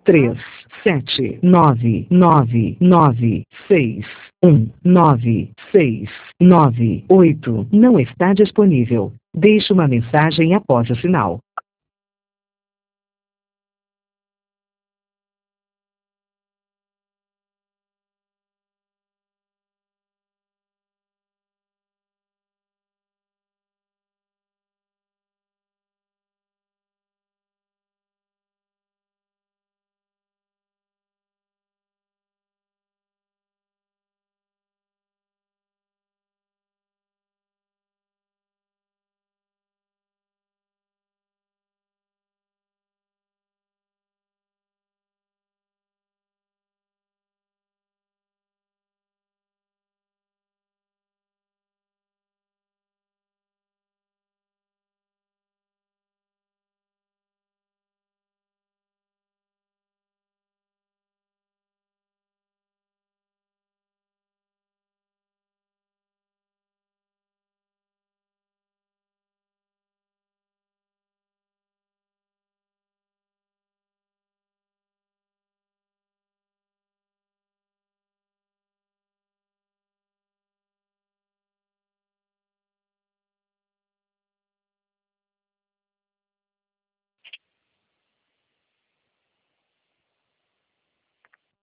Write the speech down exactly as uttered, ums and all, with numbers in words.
três, sete, nove, nove, nove, seis, um, nove, seis, nove, oito não está disponível. Deixe uma mensagem após o sinal.